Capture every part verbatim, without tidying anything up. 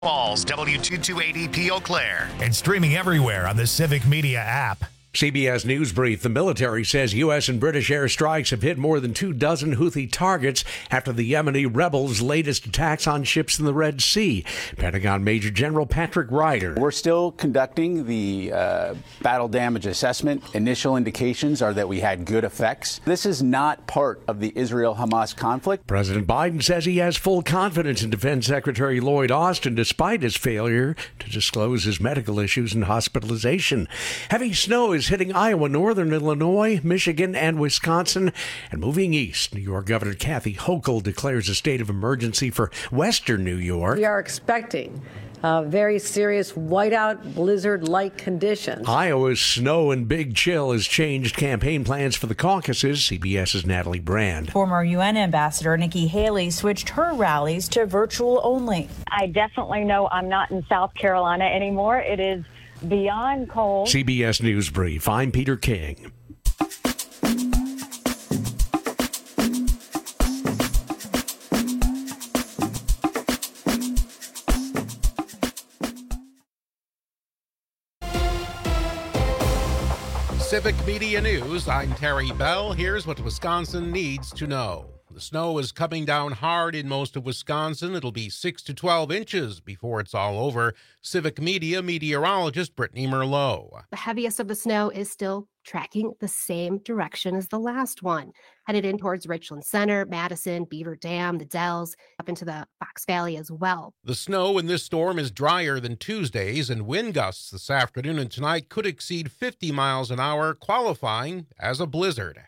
Falls, W two twenty-eight E P Eau Claire, and streaming everywhere on the Civic Media app. C B S News Brief. The military says U S and British airstrikes have hit more than two dozen Houthi targets after the Yemeni rebels' latest attacks on ships in the Red Sea. Pentagon Major General Patrick Ryder. We're still conducting the uh, battle damage assessment. Initial indications are that we had good effects. This is not part of the Israel-Hamas conflict. President Biden says he has full confidence in Defense Secretary Lloyd Austin despite his failure to disclose his medical issues and hospitalization. Heavy snow is hitting Iowa, northern Illinois, Michigan, and Wisconsin. And moving east, New York Governor Kathy Hochul declares a state of emergency for western New York. We are expecting uh, very serious whiteout blizzard-like conditions. Iowa's snow and big chill has changed campaign plans for the caucuses. CBS's Natalie Brand. Former U N Ambassador Nikki Haley switched her rallies to virtual only. I definitely know I'm not in South Carolina anymore. It is beyond cold. C B S News Brief. I'm Peter King. Civic Media News, I'm Terry Bell. Here's what Wisconsin needs to know. The snow is coming down hard in most of Wisconsin. It'll be six to twelve inches before it's all over. Civic Media meteorologist Brittany Merlot. The heaviest of the snow is still tracking the same direction as the last one, headed in towards Richland Center, Madison, Beaver Dam, the Dells, up into the Fox Valley as well. The snow in this storm is drier than Tuesday's, and wind gusts this afternoon and tonight could exceed fifty miles an hour, qualifying as a blizzard.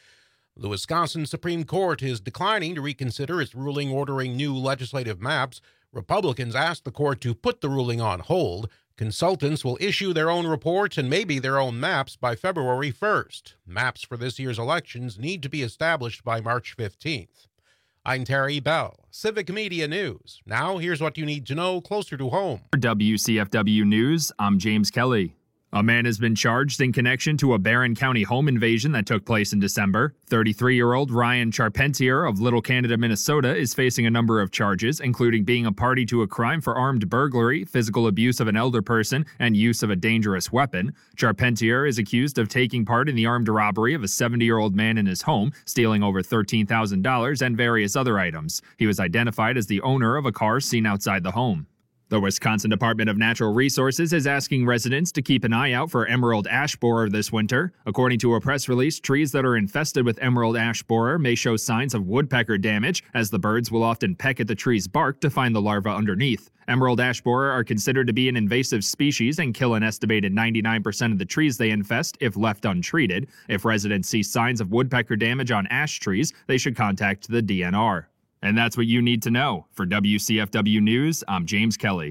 The Wisconsin Supreme Court is declining to reconsider its ruling ordering new legislative maps. Republicans asked the court to put the ruling on hold. Consultants will issue their own reports and maybe their own maps by February first. Maps for this year's elections need to be established by March fifteenth. I'm Terry Bell, Civic Media News. Now here's what you need to know closer to home. For W C F W News, I'm James Kelly. A man has been charged in connection to a Barron County home invasion that took place in December. thirty-three-year-old Ryan Charpentier of Little Canada, Minnesota, is facing a number of charges, including being a party to a crime for armed burglary, physical abuse of an elder person, and use of a dangerous weapon. Charpentier is accused of taking part in the armed robbery of a seventy-year-old man in his home, stealing over thirteen thousand dollars and various other items. He was identified as the owner of a car seen outside the home. The Wisconsin Department of Natural Resources is asking residents to keep an eye out for emerald ash borer this winter. According to a press release, trees that are infested with emerald ash borer may show signs of woodpecker damage, as the birds will often peck at the tree's bark to find the larvae underneath. Emerald ash borer are considered to be an invasive species and kill an estimated ninety-nine percent of the trees they infest if left untreated. If residents see signs of woodpecker damage on ash trees, they should contact the D N R. And that's what you need to know. For W C F W News, I'm James Kelly.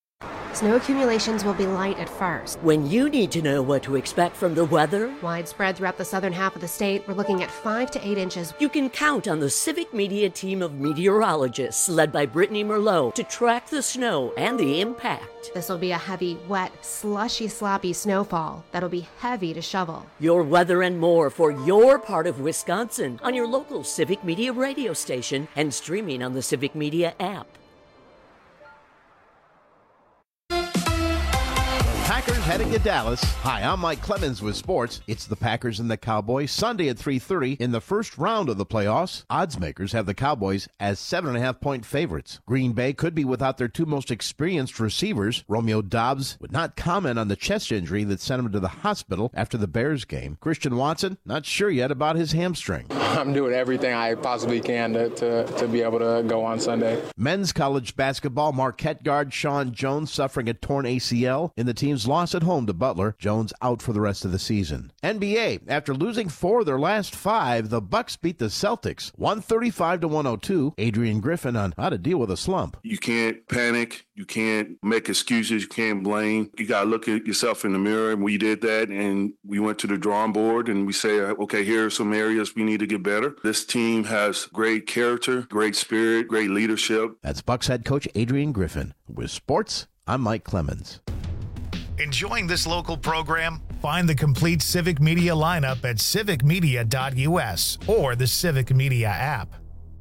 Snow accumulations will be light at first. When you need to know what to expect from the weather, widespread throughout the southern half of the state, we're looking at five to eight inches. You can count on the Civic Media team of meteorologists led by Brittany Merlot to track the snow and the impact. This will be a heavy, wet, slushy, sloppy snowfall that'll be heavy to shovel. Your weather and more for your part of Wisconsin on your local Civic Media radio station and streaming on the Civic Media app. Packers heading to Dallas. Hi, I'm Mike Clemens with sports. It's the Packers and the Cowboys Sunday at three thirty in the first round of the playoffs. Odds makers have the Cowboys as seven and a half point favorites. Green Bay could be without their two most experienced receivers. Romeo Doubs would not comment on the chest injury that sent him to the hospital after the Bears game. Christian Watson, not sure yet about his hamstring. I'm doing everything I possibly can to, to, to be able to go on Sunday. Men's college basketball, Marquette guard Sean Jones suffering a torn A C L in the team's loss at home to Butler. Jones out for the rest of the season. N B A, after losing four of their last five, the Bucks beat the Celtics one thirty-five to one oh two. Adrian Griffin on how to deal with a slump. You can't panic. You can't make excuses. You can't blame. You got to look at yourself in the mirror. And we did that, and we went to the drawing board, and we say, okay, here are some areas we need to get better. This team has great character, great spirit, great leadership. That's Bucks head coach Adrian Griffin. With sports, I'm Mike Clemens. Enjoying this local program? Find the complete Civic Media lineup at civic media dot u s or the Civic Media app.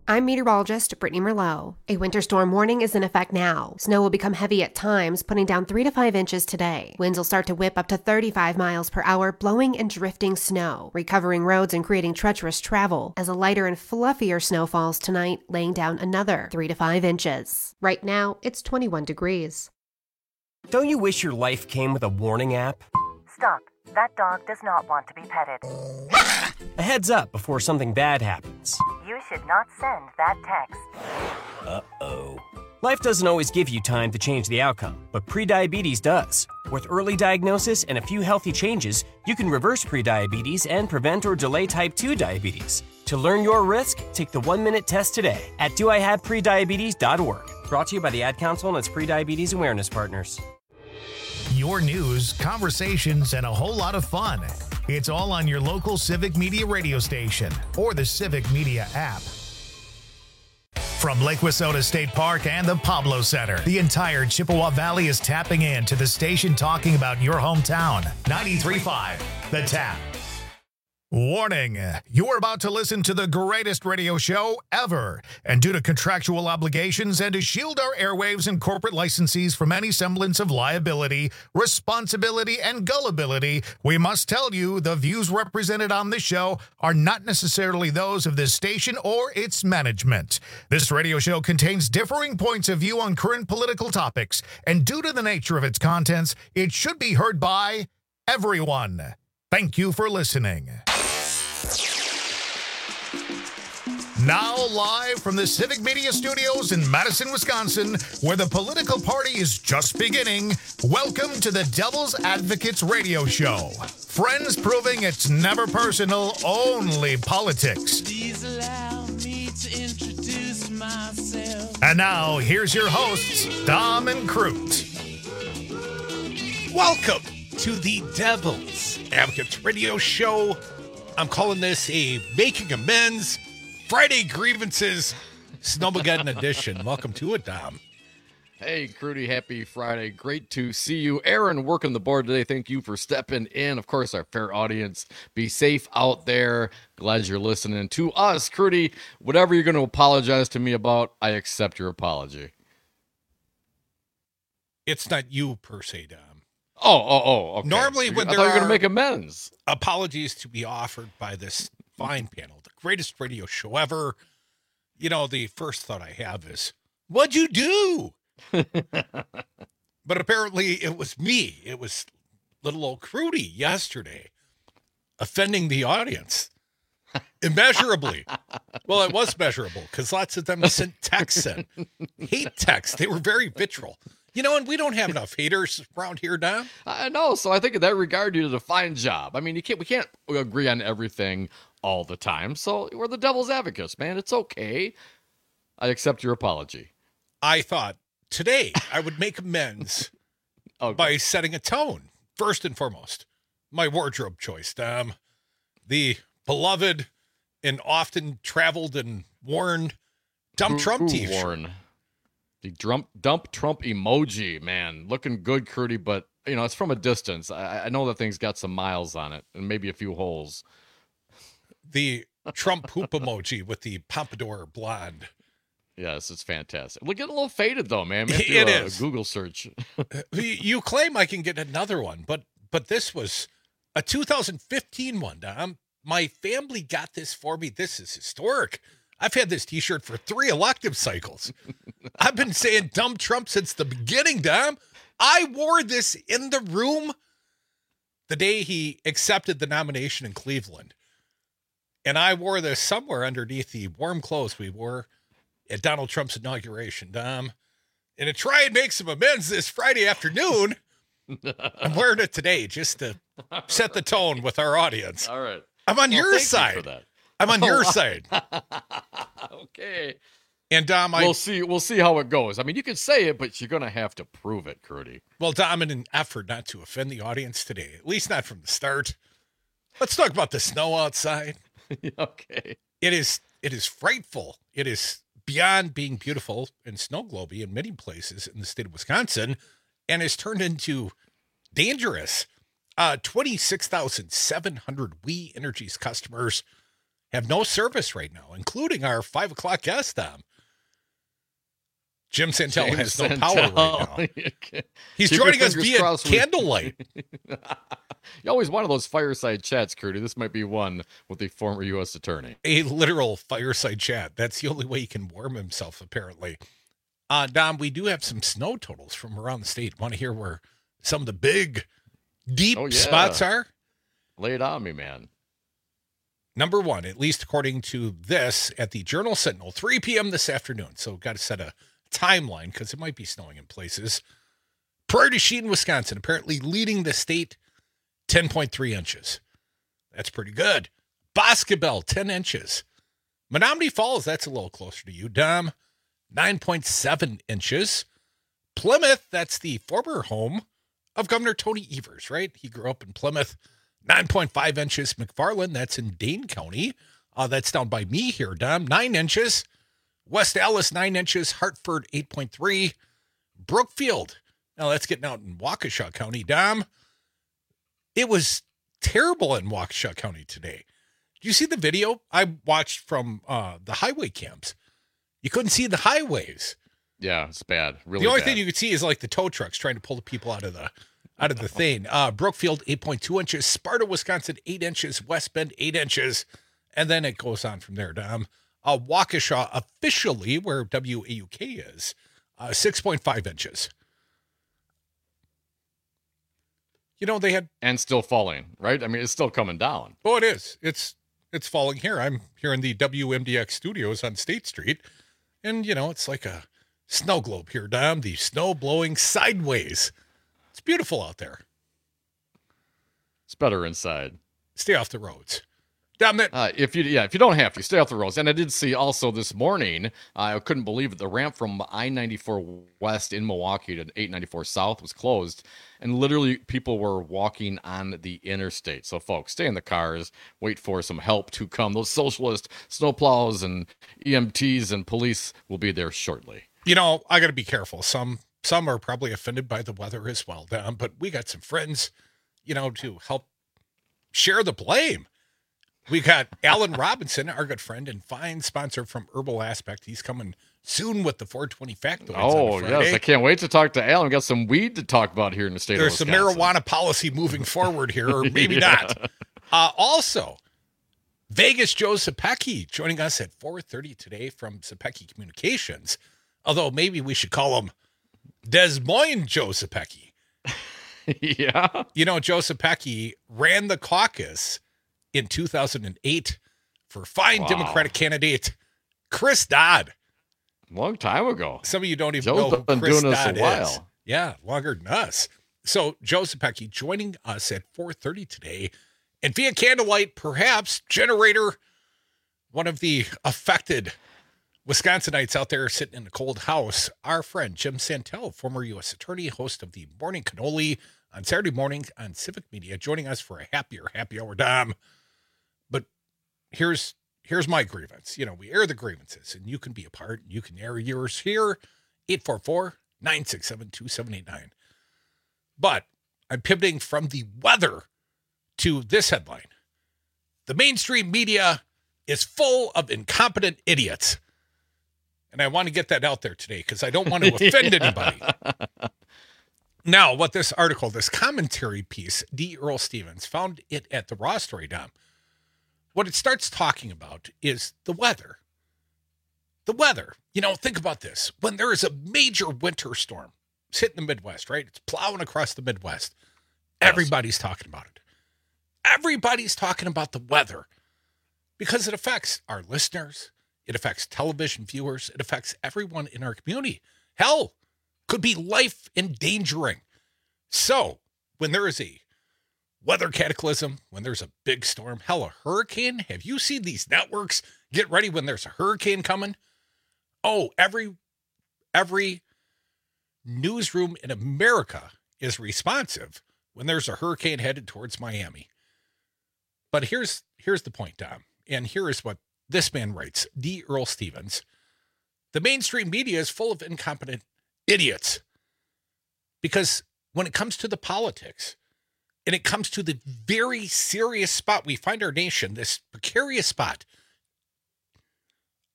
I'm meteorologist Brittany Merlot. A winter storm warning is in effect now. Snow will become heavy at times, putting down three to five inches today. Winds will start to whip up to thirty-five miles per hour, blowing and drifting snow, recovering roads and creating treacherous travel, as a lighter and fluffier snow falls tonight, laying down another three to five inches. Right now, it's twenty-one degrees. Don't you wish your life came with a warning app? Stop. That dog does not want to be petted. A heads up before something bad happens. You should not send that text. Uh-oh. Life doesn't always give you time to change the outcome, but prediabetes does. With early diagnosis and a few healthy changes, you can reverse prediabetes and prevent or delay type two diabetes. To learn your risk, take the one-minute test today at do I have prediabetes dot org. Brought to you by the Ad Council and its Prediabetes Awareness Partners. Your news, conversations, and a whole lot of fun. It's all on your local Civic Media radio station or the Civic Media app. From Lake Wissota State Park and the Pablo Center, the entire Chippewa Valley is tapping in to the station talking about your hometown. ninety-three point five, The Tap. Warning, you're about to listen to the greatest radio show ever. And due to contractual obligations and to shield our airwaves and corporate licensees from any semblance of liability, responsibility, and gullibility, we must tell you the views represented on this show are not necessarily those of this station or its management. This radio show contains differing points of view on current political topics, and due to the nature of its contents, it should be heard by everyone. Thank you for listening. Now live from the Civic Media Studios in Madison, Wisconsin, where the political party is just beginning, welcome to the Devil's Advocates Radio Show. Friends proving it's never personal, only politics. Please allow me to introduce myself. And now, here's your hosts, Dom and Crute. Welcome to the Devil's Advocates Radio Show. I'm calling this a Making Amends Friday Grievances Snowmageddon edition. Welcome to it, Dom. Hey, Crudy, happy Friday. Great to see you. Aaron working the board today. Thank you for stepping in. Of course, our fair audience. Be safe out there. Glad you're listening to us. Crudy, whatever you're going to apologize to me about, I accept your apology. It's not you per se, Dom. Oh, oh, oh. Okay. Normally, when I there thought you were are going to make amends. Apologies to be offered by this fine panel, the greatest radio show ever, you know, the first thought I have is, what'd you do? But apparently it was me. It was little old Crudy yesterday offending the audience immeasurably. Well, it was measurable because lots of them sent texts in. Hate texts. They were very vitriol. You know, and we don't have enough haters around here, Don. I know, so I think in that regard, you did a fine job. I mean, you can't we can't agree on everything all the time, so we're the devil's advocates, man. It's okay. I accept your apology. I thought today I would make amends okay. by setting a tone. First and foremost, my wardrobe choice, Dom. The beloved and often traveled and worn Dump Who, Trump who t-shirt. Worn? The dump, dump Trump emoji, man. Looking good, Crudy, but, you know, it's from a distance. I, I know that thing's got some miles on it and maybe a few holes. The Trump poop emoji with the pompadour blonde. Yes, it's fantastic. We're getting a little faded, though, man. It a, is. A Google search. You claim I can get another one, but but this was a two thousand fifteen one, Dom. My family got this for me. This is historic. I've had this t-shirt for three elective cycles. I've been saying dumb Trump since the beginning, Dom. I wore this in the room the day he accepted the nomination in Cleveland. And I wore this somewhere underneath the warm clothes we wore at Donald Trump's inauguration, Dom. And to try and make some amends this Friday afternoon, I'm wearing it today just to set the tone with our audience. All right. I'm on well, your thank side. You for that. I'm on oh, your side. Okay. And Dom, I we'll see. We'll see how it goes. I mean, you can say it, but you're going to have to prove it, Crudy. Well, Dom, in an effort not to offend the audience today, at least not from the start, let's talk about the snow outside. Okay. It is. It is frightful. It is beyond being beautiful and snow globy in many places in the state of Wisconsin, and has turned into dangerous. Uh, twenty-six thousand seven hundred We Energies customers have no service right now, including our five o'clock guest, Dom. Jim Santel James has no Santel. power right now. He's Keep your joining us fingers via crossed we- candlelight. You always wanted those fireside chats, Crudy. This might be one with the former U S attorney. A literal fireside chat. That's the only way he can warm himself, apparently. Uh, Dom, we do have some snow totals from around the state. Want to hear where some of the big, deep Oh, yeah. spots are? Lay it on me, man. Number one, at least according to this, at the Journal Sentinel, three p.m. this afternoon. So got to set a timeline because it might be snowing in places. Prairie du Chien, Wisconsin, apparently leading the state, ten point three inches. That's pretty good. Boscobel, ten inches. Menominee Falls, that's a little closer to you. Dom, nine point seven inches. Plymouth, that's the former home of Governor Tony Evers, right? He grew up in Plymouth. nine point five inches. McFarland, that's in Dane County. Uh, that's down by me here, Dom. nine inches. West Allis, nine inches. Hartford, eight point three. Brookfield, now that's getting out in Waukesha County, Dom. It was terrible in Waukesha County today. Did you see the video I watched from uh, the highway cams? You couldn't see the highways. Yeah, it's bad. Really the only bad. thing you could see is like the tow trucks trying to pull the people out of the out of the thing. Uh, Brookfield, eight point two inches. Sparta, Wisconsin, eight inches. West Bend, eight inches. And then it goes on from there, Dom. Uh, Waukesha, officially, where W A U K is, uh, six point five inches. You know, they had... And still falling, right? I mean, it's still coming down. Oh, it is. It's it's falling here. I'm here in the W M D X studios on State Street. And, you know, it's like a snow globe here, Dom. The snow blowing sideways. It's beautiful out there. It's better inside. Stay off the roads. Dom, that... Uh, if you yeah, if you don't have to, stay off the roads. And I did see also this morning, uh, I couldn't believe it. The ramp from I ninety-four West in Milwaukee to eight ninety-four South was closed, and literally people were walking on the interstate. So, folks, stay in the cars. Wait for some help to come. Those socialist snowplows and E M Ts and police will be there shortly. You know, I got to be careful. Some some are probably offended by the weather as well, Dom. But we got some friends, you know, to help share the blame. We got Alan Robinson, our good friend and fine sponsor from Herbal Aspect. He's coming soon with the four twenty factoids. Oh, yes. I can't wait to talk to Alan. We got some weed to talk about here in the state There's of some Wisconsin. marijuana policy moving forward here, or maybe Yeah. not. Uh, also, Vegas Joe Sapecki joining us at four thirty today from Sapecki Communications. Although maybe we should call him Des Moines Joe Sapecki. Yeah. You know, Joe Sapecki ran the caucus in two thousand eight for fine Wow. Democratic candidate Chris Dodd. Long time ago. Some of you don't even Joe's know who been Chris doing this a Dodd while. is. Yeah, longer than us. So Joe Sapecki joining us at four thirty today. And via candlelight, perhaps, generator, one of the affected Wisconsinites out there sitting in a cold house, our friend Jim Santel, former U S attorney, host of the Morning Cannoli on Saturday mornings on Civic Media, joining us for a happier, happy hour, Dom. But here's here's my grievance. You know, we air the grievances, and you can be a part. You can air yours here, eight four four, nine six seven, two seven eight nine. But I'm pivoting from the weather to this headline. The mainstream media is full of incompetent idiots. And I want to get that out there today because I don't want to offend anybody. Now, what this article, this commentary piece, D. Earl Stevens, found it at the Raw Story, Dom. What it starts talking about is the weather. The weather. You know, think about this. When there is a major winter storm, it's hitting the Midwest, right? It's plowing across the Midwest. Everybody's talking about it. Everybody's talking about the weather because it affects our listeners. It affects television viewers. It affects everyone in our community. Hell, could be life endangering. So when there is a weather cataclysm, when there's a big storm, hell, a hurricane. Have you seen these networks get ready when there's a hurricane coming? Oh, every, every newsroom in America is responsive when there's a hurricane headed towards Miami. But here's, here's the point, Dom. And here is what this man writes, D. Earl Stevens. The mainstream media is full of incompetent idiots. Because when it comes to the politics, and it comes to the very serious spot we find our nation, this precarious spot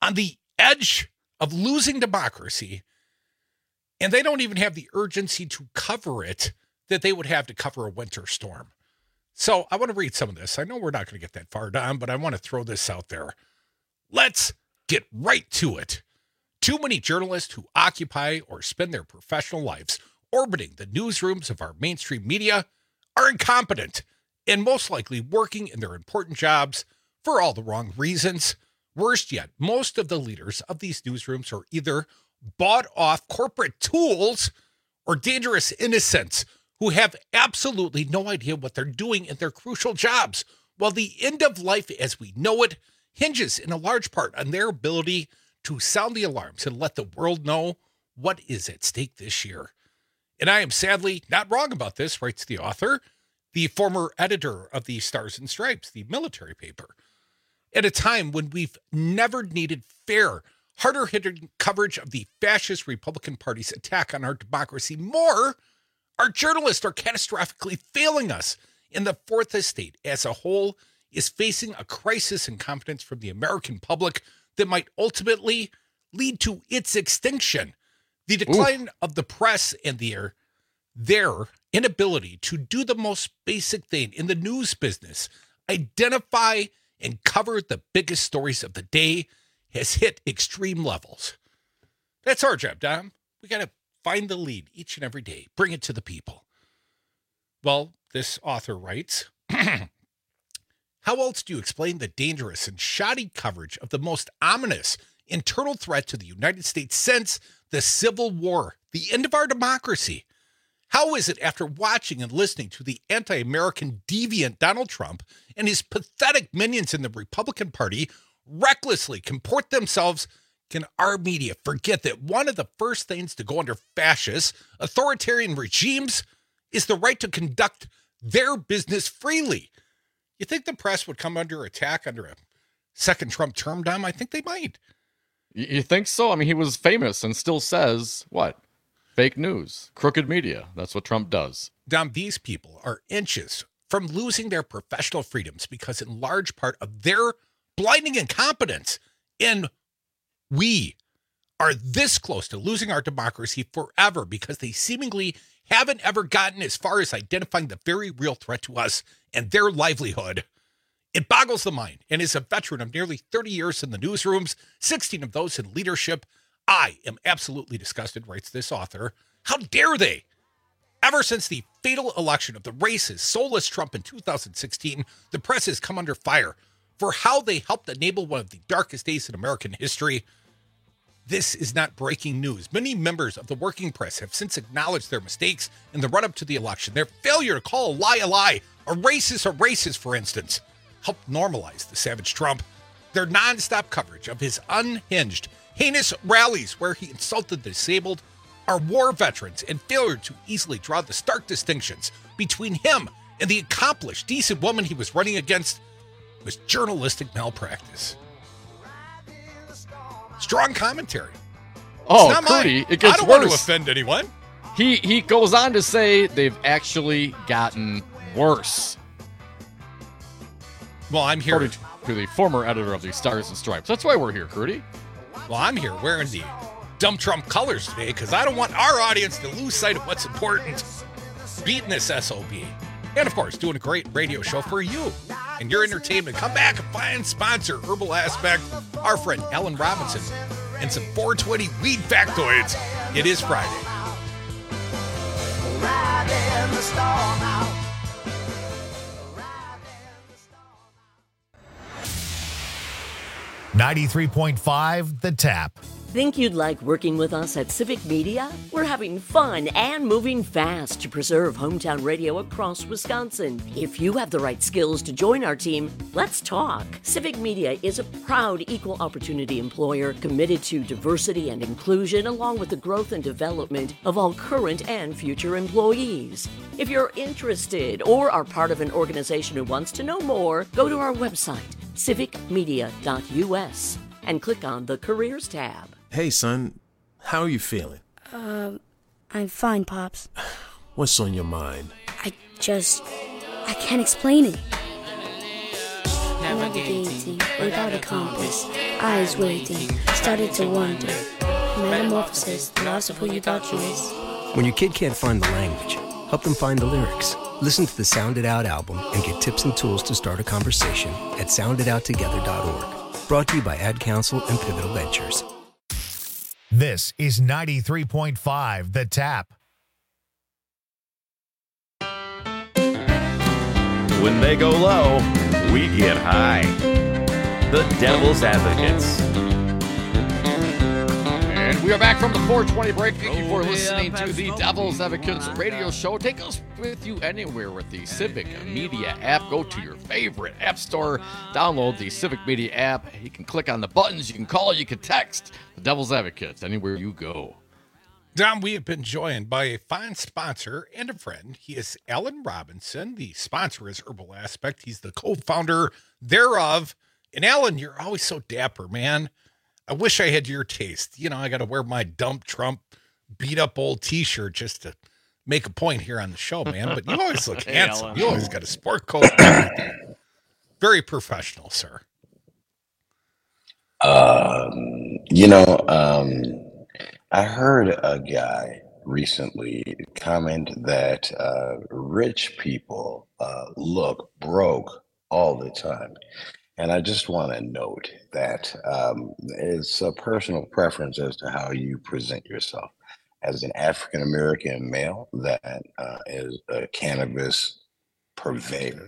on the edge of losing democracy, and they don't even have the urgency to cover it that they would have to cover a winter storm. So I want to read some of this. I know we're not going to get that far down, but I want to throw this out there. Let's get right to it. Too many journalists who occupy or spend their professional lives orbiting the newsrooms of our mainstream media are incompetent and most likely working in their important jobs for all the wrong reasons. Worst yet, most of the leaders of these newsrooms are either bought off corporate tools or dangerous innocents who have absolutely no idea what they're doing in their crucial jobs, while the end of life as we know it hinges in a large part on their ability to sound the alarms and let the world know what is at stake this year. And I am sadly not wrong about this, writes the author, the former editor of the Stars and Stripes, the military paper. At a time when we've never needed fair, harder-hitting coverage of the fascist Republican Party's attack on our democracy more, our journalists are catastrophically failing us, and the Fourth Estate as a whole is facing a crisis in confidence from the American public that might ultimately lead to its extinction. The decline Ooh. of the press and their, their inability to do the most basic thing in the news business, identify and cover the biggest stories of the day, has hit extreme levels. That's our job, Dom. We got to find the lead each and every day, bring it to the people. Well, this author writes, how else do you explain the dangerous and shoddy coverage of the most ominous internal threat to the United States since the Civil War, the end of our democracy? How is it after watching and listening to the anti-American deviant Donald Trump and his pathetic minions in the Republican Party recklessly comport themselves, can our media forget that one of the first things to go under fascist, authoritarian regimes is the right to conduct their business freely? You think the press would come under attack under a second Trump term, Dom? I think they might. You think so? I mean, he was famous and still says, what? Fake news, crooked media. That's what Trump does. Dom, these people are inches from losing their professional freedoms because in large part of their blinding incompetence. And we are this close to losing our democracy forever because they seemingly haven't ever gotten as far as identifying the very real threat to us and their livelihood. It boggles the mind, and as a veteran of nearly thirty years in the newsrooms, sixteen of those in leadership, I am absolutely disgusted, writes this author. How dare they? Ever since the fatal election of the racist, soulless Trump in two thousand sixteen, the press has come under fire for how they helped enable one of the darkest days in American history. This is not breaking news. Many members of the working press have since acknowledged their mistakes in the run-up to the election. Their failure to call a lie a lie, a racist a racist, for instance, helped normalize the savage Trump. Their nonstop coverage of his unhinged, heinous rallies where he insulted the disabled, our war veterans, and failure to easily draw the stark distinctions between him and the accomplished, decent woman he was running against was journalistic malpractice. Strong commentary. Oh, Crudy, it gets I don't worse. want to offend anyone. He he goes on to say they've actually gotten worse. Well, I'm here According to the former editor of the Stars and Stripes. That's why we're here, Crudy. Well, I'm here wearing the dumb Trump colors today because I don't want our audience to lose sight of what's important. Beating this S O B. And, of course, doing a great radio show for you and your entertainment. Come back and find sponsor, Herbal Aspect, our friend Ellen Robinson, and some four twenty weed factoids. It is Friday. ninety-three point five The Tap. Think you'd like working with us at Civic Media? We're having fun and moving fast to preserve hometown radio across Wisconsin. If you have the right skills to join our team, let's talk. Civic Media is a proud equal opportunity employer committed to diversity and inclusion along with the growth and development of all current and future employees. If you're interested or are part of an organization who wants to know more, go to our website, civic media dot u s, and click on the Careers tab. Hey, son, how are you feeling? Um, I'm fine, Pops. What's on your mind? I just... I can't explain it. navigating without a compass, eyes waiting, started to wonder. Metamorphosis, the loss of who you thought you was. When your kid can't find the language, help them find the lyrics. Listen to the Sound It Out album and get tips and tools to start a conversation at sound it out together dot org. Brought to you by Ad Council and Pivotal Ventures. This is ninety-three point five The Tap. When they go low, we get high. The Devil's Advocates. And we are back from the four twenty break. Thank you for listening to the Devil's Advocates radio show. Take us with you anywhere with the Civic Media app. Go to your favorite app store. Download the Civic Media app. You can click on the buttons. You can call. You can text. The Devil's Advocates anywhere you go. Don, we have been joined by a fine sponsor and a friend. He is Alan Robinson. The sponsor is Herbal Aspect. He's the co-founder thereof. And Alan, you're always so dapper, man. I wish I had your taste. You know, I got to wear my dump Trump beat up old t-shirt just to make a point here on the show, man. But you always look Hey, handsome. Alan. You always got a sport coat. Everything. Very professional, sir. Um, you know, um, I heard a guy recently comment that uh, rich people uh, look broke all the time. And I just want to note that um, it's a personal preference as to how you present yourself. As an African American male that uh, is a cannabis purveyor,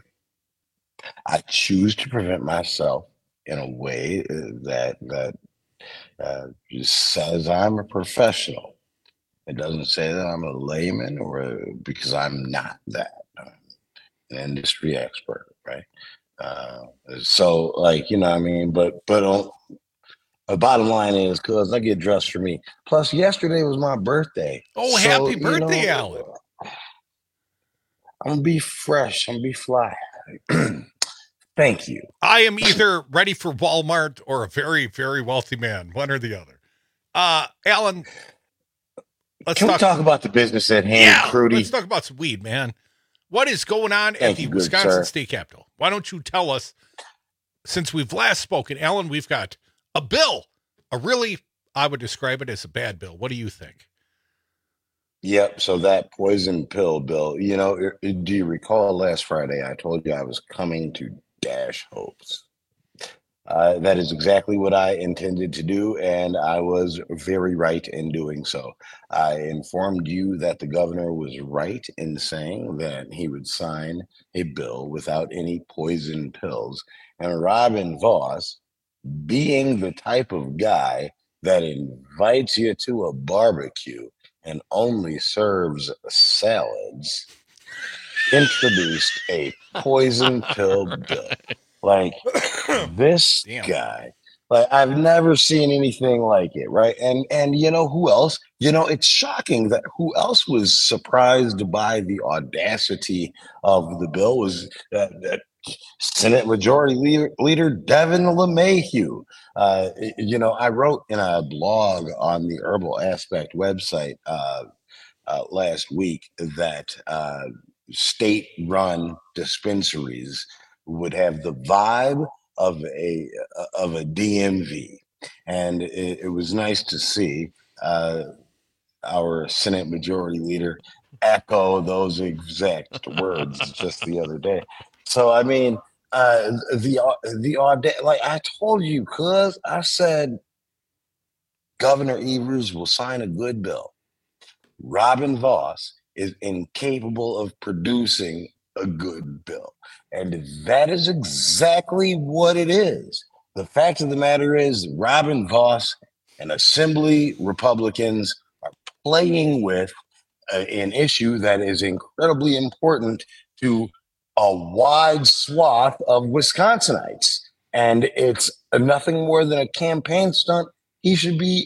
I choose to present myself in a way that that uh, says I'm a professional. It doesn't say that I'm a layman, or a, because I'm not that. I'm an industry expert, right? Uh, so, like, you know what I mean? But, but on, the bottom line is, cuz I get dressed for me. Plus, yesterday was my birthday. Oh, So, happy you birthday, know, Alan. I'm gonna be fresh. I'm gonna be fly. Thank you. I am either ready for Walmart or a very, very wealthy man, one or the other. Uh, Alan, let's Can talk, we talk about the business at hand, yeah, Crudy? let's talk about some weed, man. What is going on Thank at the you, good Wisconsin sir. State Capitol? Why don't you tell us, since we've last spoken, Alan, we've got a bill, a really, I would describe it as a bad bill. What do you think? Yep. So that poison pill bill, you know, i- do you recall last Friday I told you I was coming to Dash Hopes? Uh, that is exactly what I intended to do, and I was very right in doing so. I informed you that the governor was right in saying that he would sign a bill without any poison pills. And Robin Voss, being the type of guy that invites you to a barbecue and only serves salads, introduced a poison pill bill. Like, this guy, like, I've never seen anything like it, right? And and you know who else? You know, it's shocking that who else was surprised by the audacity of the bill was that, that Senate Majority Leader, Leader Devin LeMahieu. Uh, you know, I wrote in a blog on the Herbal Aspect website uh, uh, last week that uh, state-run dispensaries would have the vibe of a of a D M V, and it, it was nice to see uh, our Senate Majority Leader echo those exact words just the other day. So I mean, uh, the the auda- like I told you, cuz I said Governor Evers will sign a good bill. Robin Voss is incapable of producing a good bill. And that is exactly what it is. The fact of the matter is, Robin Voss and Assembly Republicans are playing with a, an issue that is incredibly important to a wide swath of Wisconsinites. And it's nothing more than a campaign stunt. He should be,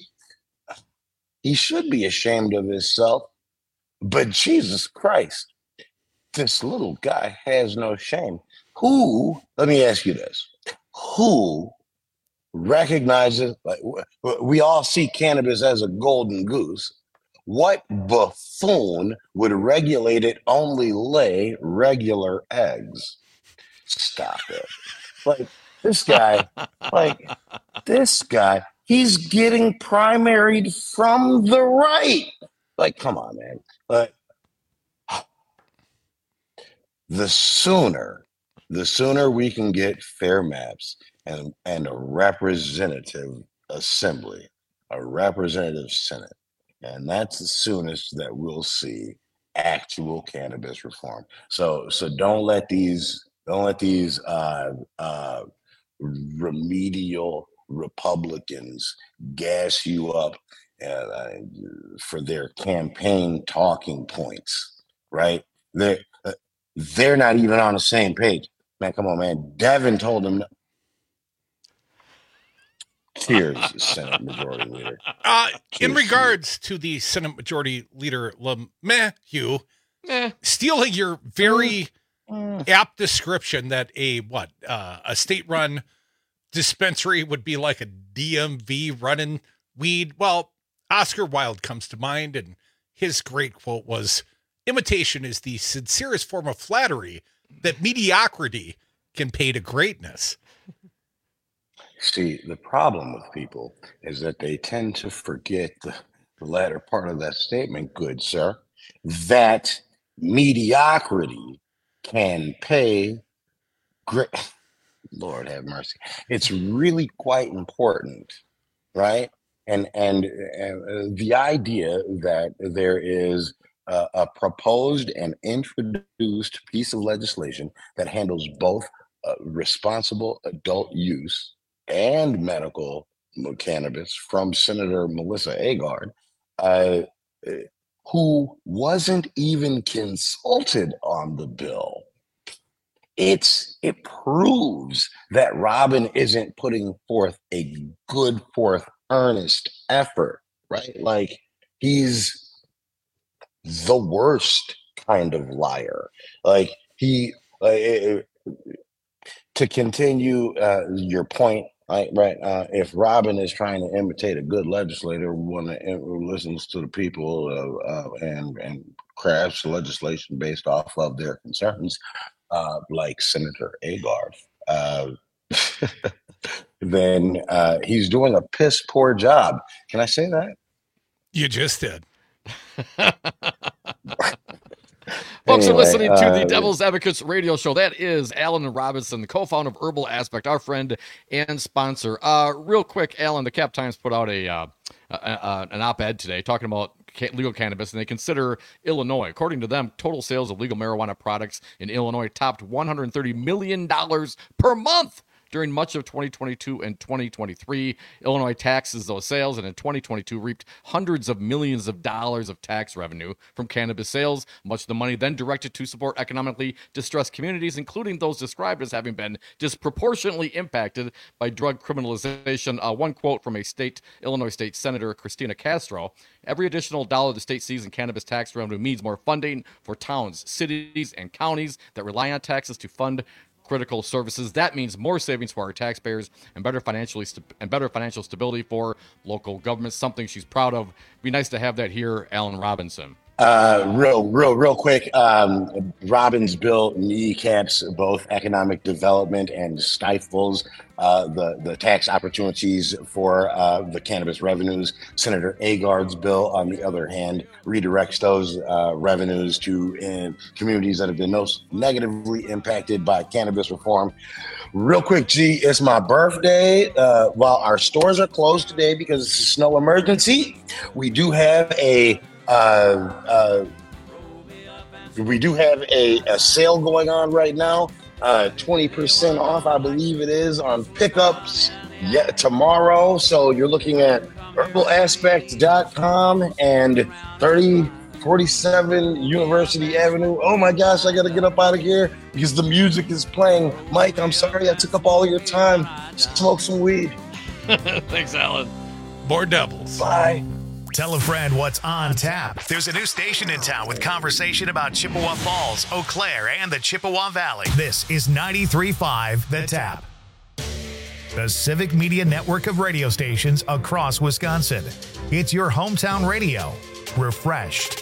he should be ashamed of himself. But Jesus Christ, this little guy has no shame. Who, let me ask you this, who recognizes, like, w- we all see cannabis as a golden goose. What buffoon would regulate it only lay regular eggs? Stop it. Like, This guy, like, this guy, he's getting primaried from the right. Like, come on, man. But the sooner, the sooner we can get fair maps and, and a representative assembly, a representative Senate, and that's the soonest that we'll see actual cannabis reform. So, so don't let these, don't let these uh, uh, remedial Republicans gas you up uh, for their campaign talking points, right? They're, uh, they're not even on the same page. Man, come on, man. Devin told them. Cheers, Senate Majority Leader. Uh, Cheers, in regards to the Senate Majority Leader LeMahieu, eh. stealing your very mm. apt description that a what uh, a state-run dispensary would be like a D M V running weed. Well, Oscar Wilde comes to mind, and his great quote was, "Imitation is the sincerest form of flattery that mediocrity can pay to greatness." See, the problem with people is that they tend to forget the, the latter part of that statement, good sir, that mediocrity can pay great. Lord have mercy. It's really quite important, right? And and uh, the idea that there is a, a proposed and introduced piece of legislation that handles both uh, responsible adult use and medical cannabis from Senator Melissa Agard, uh, who wasn't even consulted on the bill. It's it proves that Robin isn't putting forth a good, forth, earnest effort, right? Like, he's the worst kind of liar. Like, he uh, to continue uh, your point. Right, right. Uh, if Robin is trying to imitate a good legislator, one that listens to the people uh, uh, and and crafts legislation based off of their concerns, uh, like Senator Agard, uh, then uh, he's doing a piss poor job. Can I say that? You just did. Folks Anyway, are listening to the uh, Devil's Advocates radio show. That is Alan Robinson, the co-founder of Herbal Aspect, our friend and sponsor. Uh, real quick, Alan, the Cap Times put out a, uh, a, a an op-ed today talking about ca- legal cannabis, and they consider Illinois. According to them, total sales of legal marijuana products in Illinois topped one hundred thirty million dollars per month during much of twenty twenty-two and twenty twenty-three. Illinois taxes those sales, and in twenty twenty-two reaped hundreds of millions of dollars of tax revenue from cannabis sales, much of the money then directed to support economically distressed communities, including those described as having been disproportionately impacted by drug criminalization. Uh, one quote from a state Illinois State Senator, Christina Castro: "Every additional dollar the state sees in cannabis tax revenue means more funding for towns, cities, and counties that rely on taxes to fund critical services. That means more savings for our taxpayers and better financially st- and better financial stability for local governments." Something she's proud of. Be nice to have that here, Alan Robinson. Uh, real, real, real quick. Um, Robin's bill kneecaps both economic development and stifles uh, the the tax opportunities for uh, the cannabis revenues. Senator Agard's bill, on the other hand, redirects those uh, revenues to uh, communities that have been most negatively impacted by cannabis reform. Real quick, G, it's my birthday. Uh, while our stores are closed today because it's a snow emergency, we do have a Uh, uh, we do have a, a sale going on right now, uh, twenty percent off, I believe it is, on pickups yeah, tomorrow. So you're looking at herbal aspect dot com and thirty forty-seven University Avenue. Oh my gosh, I got to get up out of here because the music is playing. Mike, I'm sorry I took up all your time. Smoke some weed. Thanks, Alan. More doubles. Bye. Tell a friend what's on tap. There's a new station in town with conversation about Chippewa Falls, Eau Claire, and the Chippewa Valley. This is ninety-three point five The Tap. The Civic Media network of radio stations across Wisconsin. It's your hometown radio. Refreshed.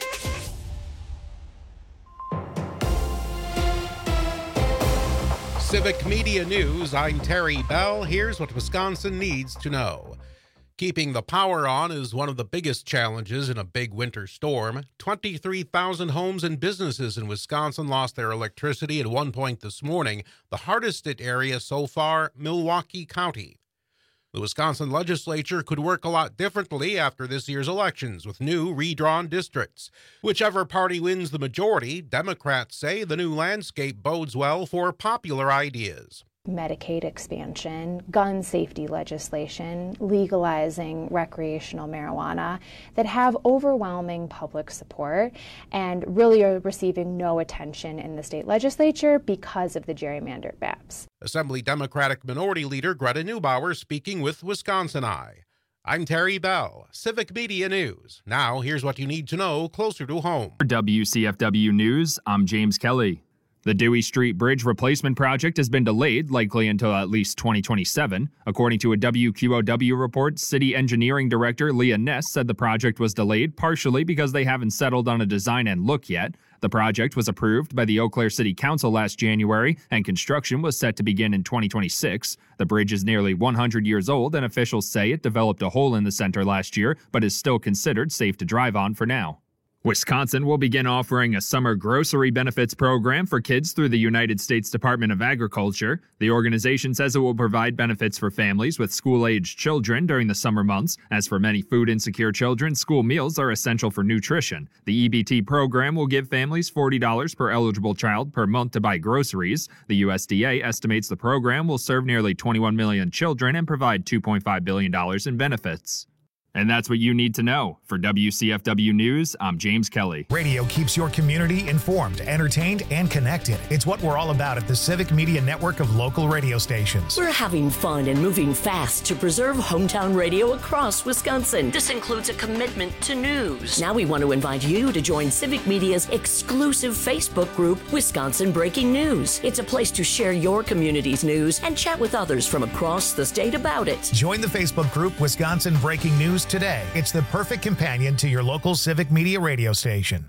Civic Media News, I'm Terry Bell. Here's what Wisconsin needs to know. Keeping the power on is one of the biggest challenges in a big winter storm. twenty-three thousand homes and businesses in Wisconsin lost their electricity at one point this morning. The hardest hit area so far, Milwaukee County. The Wisconsin legislature could work a lot differently after this year's elections with new redrawn districts. Whichever party wins the majority, Democrats say the new landscape bodes well for popular ideas. Medicaid expansion, gun safety legislation, legalizing recreational marijuana that have overwhelming public support and really are receiving no attention in the state legislature because of the gerrymandered maps. Assembly Democratic Minority Leader Greta Neubauer speaking with Wisconsin Eye. I'm Terry Bell, Civic Media News. Now here's what you need to know closer to home. For W C F W News, I'm James Kelly. The Dewey Street Bridge replacement project has been delayed, likely until at least twenty twenty-seven. According to a W Q O W report, City Engineering Director Leah Ness said the project was delayed partially because they haven't settled on a design and look yet. The project was approved by the Eau Claire City Council last January, and construction was set to begin in twenty twenty-six. The bridge is nearly one hundred years old, and officials say it developed a hole in the center last year, but is still considered safe to drive on for now. Wisconsin will begin offering a summer grocery benefits program for kids through the United States Department of Agriculture. The organization says it will provide benefits for families with school-aged children during the summer months. As for many food-insecure children, school meals are essential for nutrition. The E B T program will give families forty dollars per eligible child per month to buy groceries. The U S D A estimates the program will serve nearly twenty-one million children and provide two point five billion dollars in benefits. And that's what you need to know. For W C F W News, I'm James Kelly. Radio keeps your community informed, entertained, and connected. It's what we're all about at the Civic Media Network of local radio stations. We're having fun and moving fast to preserve hometown radio across Wisconsin. This includes a commitment to news. Now we want to invite you to join Civic Media's exclusive Facebook group, Wisconsin Breaking News. It's a place to share your community's news and chat with others from across the state about it. Join the Facebook group, Wisconsin Breaking News, today. It's the perfect companion to your local Civic Media radio station.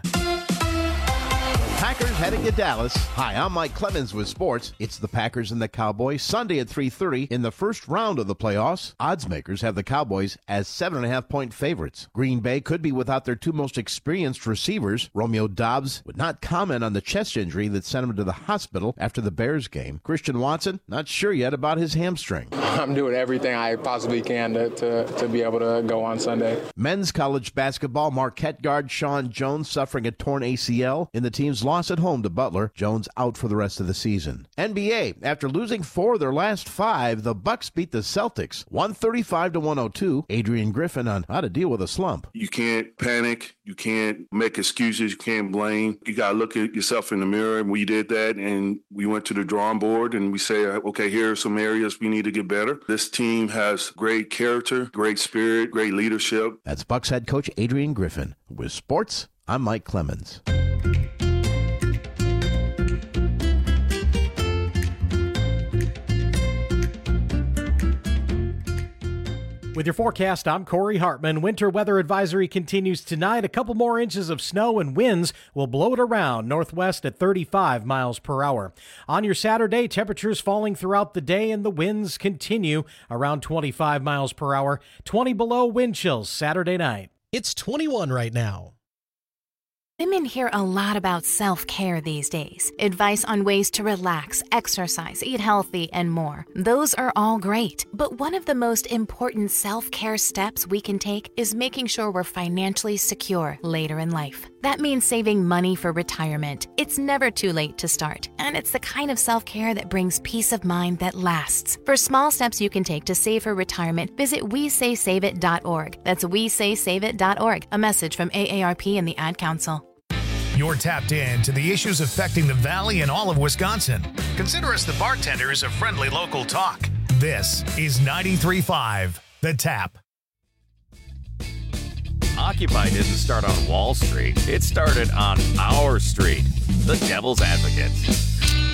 Packers heading to Dallas. Hi, I'm Mike Clemens with sports. It's the Packers and the Cowboys Sunday at three thirty in the first round of the playoffs. Odds makers have the Cowboys as seven and a half point favorites. Green Bay could be without their two most experienced receivers. Romeo Doubs would not comment on the chest injury that sent him to the hospital after the Bears game. Christian Watson, not sure yet about his hamstring. I'm doing everything I possibly can to, to, to be able to go on Sunday. Men's college basketball, Marquette guard Sean Jones suffering a torn A C L in the team's loss at home to Butler. Jones out for the rest of the season. N B A, after losing four of their last five, the Bucks beat the Celtics one thirty-five to one oh two. Adrian Griffin on how to deal with a slump. You can't panic. You can't make excuses. You can't blame. You got to look at yourself in the mirror. We did that, and we went to the drawing board, and we say, okay, here are some areas we need to get better. This team has great character, great spirit, great leadership. That's Bucks head coach Adrian Griffin. With sports, I'm Mike Clemens. With your forecast, I'm Corey Hartman. Winter weather advisory continues tonight. A couple more inches of snow and winds will blow it around northwest at thirty-five miles per hour. On your Saturday, temperatures falling throughout the day and the winds continue around twenty-five miles per hour. twenty below wind chills Saturday night. It's twenty-one right now. Women hear a lot about self-care these days. Advice on ways to relax, exercise, eat healthy, and more. Those are all great. But one of the most important self-care steps we can take is making sure we're financially secure later in life. That means saving money for retirement. It's never too late to start, and it's the kind of self-care that brings peace of mind that lasts. For small steps you can take to save for retirement, visit we say save it dot org. That's we say save it dot org. A message from A A R P and the Ad Council. You're tapped in to the issues affecting the Valley and all of Wisconsin. Consider us the bartenders of friendly local talk. This is ninety-three point five The Tap. Occupy didn't start on Wall Street. It started on our street. The Devil's Advocates.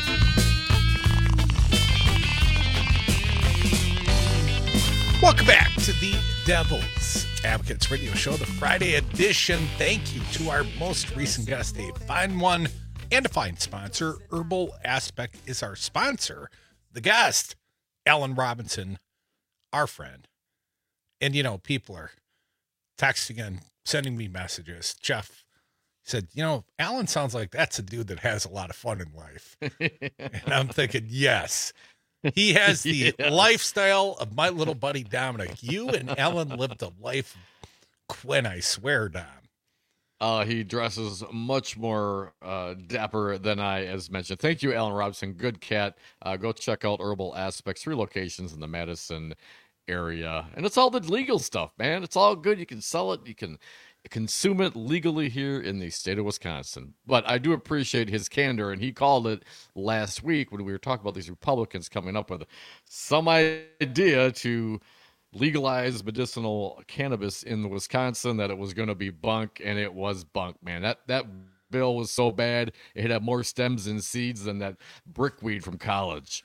Welcome back to the Devil's Advocates Radio Show, the Friday edition. Thank you to our most recent guest, a fine one And a fine sponsor, Herbal Aspect is our sponsor. The guest, Alan Robinson, our friend. And, you know, people are texting and sending me messages. Jeff said, you know, Alan sounds like that's a dude that has a lot of fun in life. And I'm thinking, yes. He has the yes. lifestyle of my little buddy Dominic. You and Alan lived the life of Quinn, I swear, Dom. Uh, he dresses much more uh, dapper than I, as mentioned. Thank you, Alan Robinson. Good cat. Uh, go check out Herbal Aspects. Three locations in the Madison area. And it's all the legal stuff, man. It's all good. You can sell it. You can consume it legally here in the state of Wisconsin. But I do appreciate his candor, and he called it last week when we were talking about these Republicans coming up with some idea to legalize medicinal cannabis in Wisconsin, that it was going to be bunk, and it was bunk, man. That that bill was so bad, it had more stems and seeds than that brickweed from college.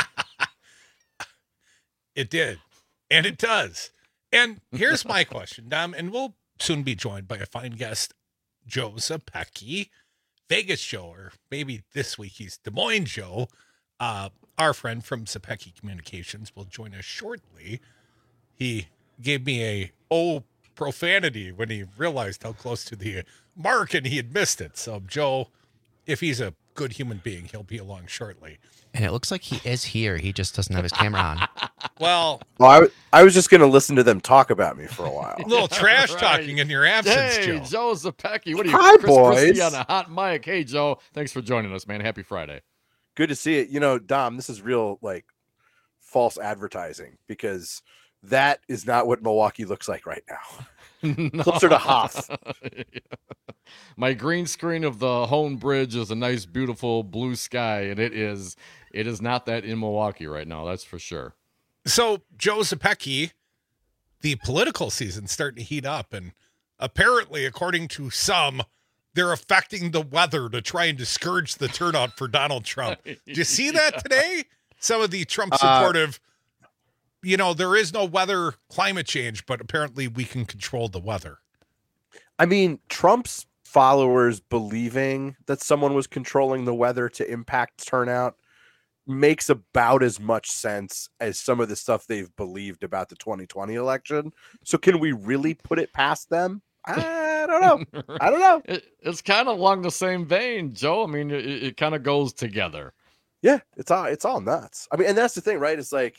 It did, and it does. And here's my question, Dom, and we'll soon be joined by a fine guest, Joe Zepecki, Vegas Joe, or maybe this week he's Des Moines Joe. Uh, our friend from Zepecki Communications will join us shortly. He gave me a oh profanity when he realized how close to the mark and he had missed it. So Joe, if he's a good human being, he'll be along shortly. And it looks like he is here. He just doesn't have his camera on. Well, well I, I was just going to listen to them talk about me for a while. A little trash right. talking in your absence, hey, Joe. Joe Zepecki. What are you, Hi, Chris boys. Christie on a hot mic? Hey, Joe. Thanks for joining us, man. Happy Friday. Good to see it. You know, Dom, this is real, like, false advertising, because that is not what Milwaukee looks like right now. No. Closer to Hoff. My green screen of the home bridge is a nice, beautiful blue sky, and it is it is not that in Milwaukee right now, that's for sure. So, Joe Zepecki, the political season's starting to heat up, and apparently, according to some, they're affecting the weather to try and discourage the turnout for Donald Trump. Did you see that today? Some of the Trump supportive, uh, you know, there is no weather, climate change, but apparently we can control the weather. I mean, Trump's followers believing that someone was controlling the weather to impact turnout makes about as much sense as some of the stuff they've believed about the twenty twenty election. So can we really put it past them? I don't know. I don't know. It, it's kind of along the same vein, Joe. I mean, it, it kind of goes together. Yeah, it's all it's all nuts. I mean, and that's the thing, right? It's like,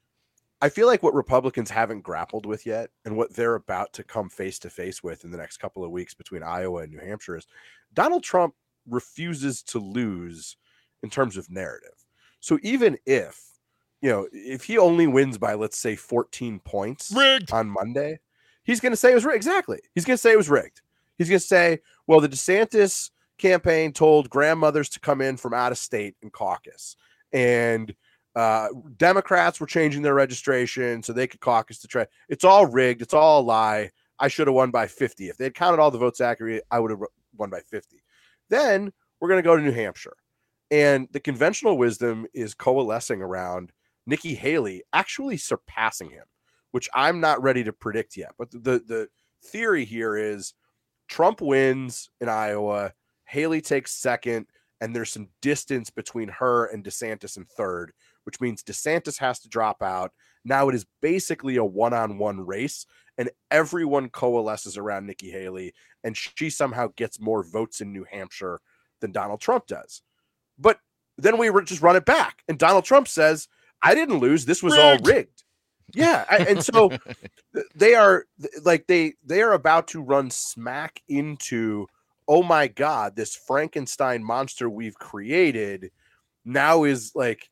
I feel like what Republicans haven't grappled with yet, and what they're about to come face to face with in the next couple of weeks between Iowa and New Hampshire, is Donald Trump refuses to lose in terms of narrative. So even if, you know, if he only wins by, let's say, fourteen points rigged on Monday, he's going to say it was rigged. Exactly. He's going to say it was rigged. He's going to say, well, the DeSantis campaign told grandmothers to come in from out of state and caucus, and uh, Democrats were changing their registration so they could caucus to try. It's all rigged. It's all a lie. I should have won by fifty. If they had counted all the votes accurately, I would have won by fifty. Then we're going to go to New Hampshire. And the conventional wisdom is coalescing around Nikki Haley actually surpassing him, which I'm not ready to predict yet. But the, the, the theory here is Trump wins in Iowa, Haley takes second, and there's some distance between her and DeSantis in third, which means DeSantis has to drop out. Now it is basically a one-on-one race, and everyone coalesces around Nikki Haley, and she somehow gets more votes in New Hampshire than Donald Trump does. But then we just run it back, and Donald Trump says, I didn't lose. This was rigged. all rigged. Yeah. And so they are like, they, they are about to run smack into, oh my God, this Frankenstein monster we've created now is like,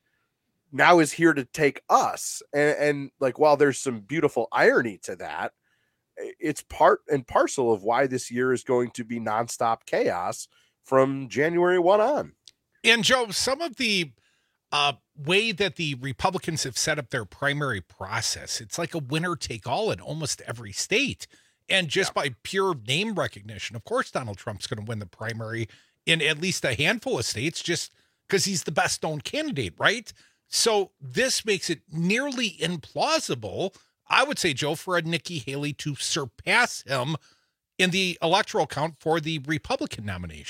now is here to take us. And, and like, while there's some beautiful irony to that, it's part and parcel of why this year is going to be nonstop chaos from January first on. And Joe, some of the uh, way that the Republicans have set up their primary process, it's like a winner take all in almost every state. And just yeah. by pure name recognition, of course, Donald Trump's going to win the primary in at least a handful of states just because he's the best known candidate, right? So this makes it nearly implausible, I would say, Joe, for a Nikki Haley to surpass him in the electoral count for the Republican nomination.